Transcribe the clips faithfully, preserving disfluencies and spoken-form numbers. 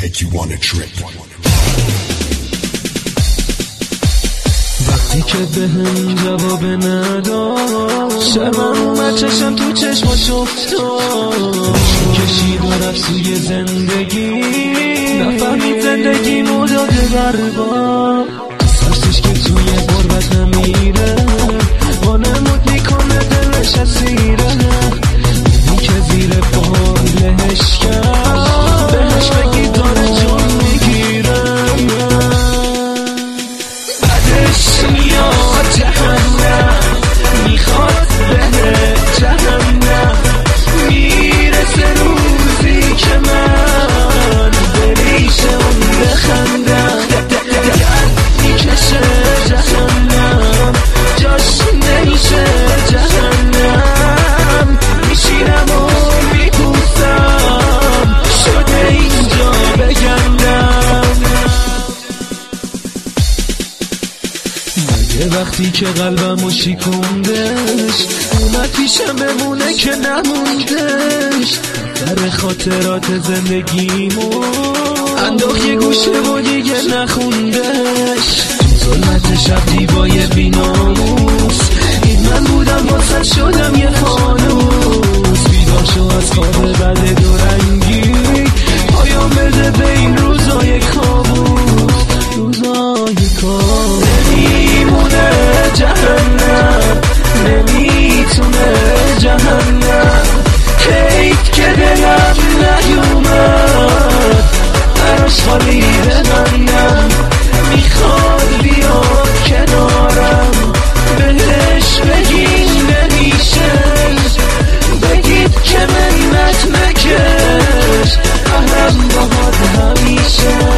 take you on a trip. وقتی که به هم جواب نداد شبم اومد چشم تو چشماش افتاد کشید و رفت سوی زندگی نفهمید زندگی مداده برباد سرسش که توی غربت نمیره وانمود میکنه دلش اسیره اونی که زیر بالش کرد بهش بگی داره جون میگیره بعدش میاد جهنم میخواد بره جهنم میرسه روزی که من بریش اون بخندم میکشه جهنم جاش نمیشه جهنم میشینم و میپوسم شده اینجا بگندم مگه وقتی که قلبمو شکوندش اومد پیشم بمونه که نموندش در خاطرات زندگیمو انداخت یه گوشه و دیگه نخوندش تو ظلمت شب دیبای بیناموس این من بودم واسه شدم یه فانوس بیدار شو از خواب بد دو رنگی پایان بده به این روزای کابوس روزای کابوس نمیمونه جهنم نمیتونه جهنم حیف که دلم نیومد براش خالی ببندم میخواد بیاد کنارم بهش بگین نمیشه بگید که منت نکش قهرم باهات همیشه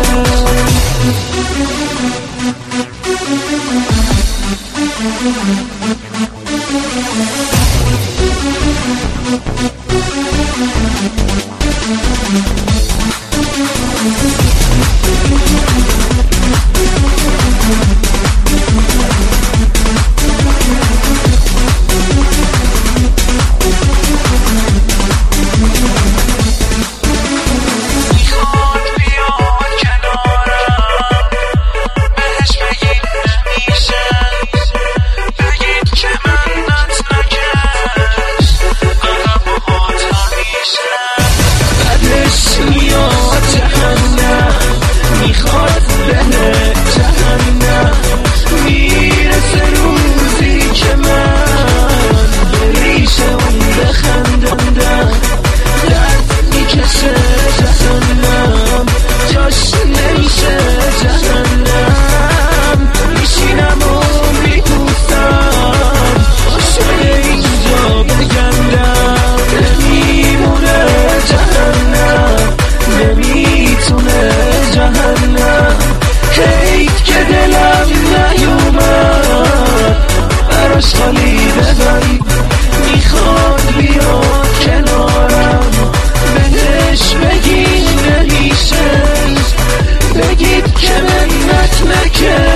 خالی ببری میخواد بیاد کنارم بهش بگین نمیشه بگید که منت نکش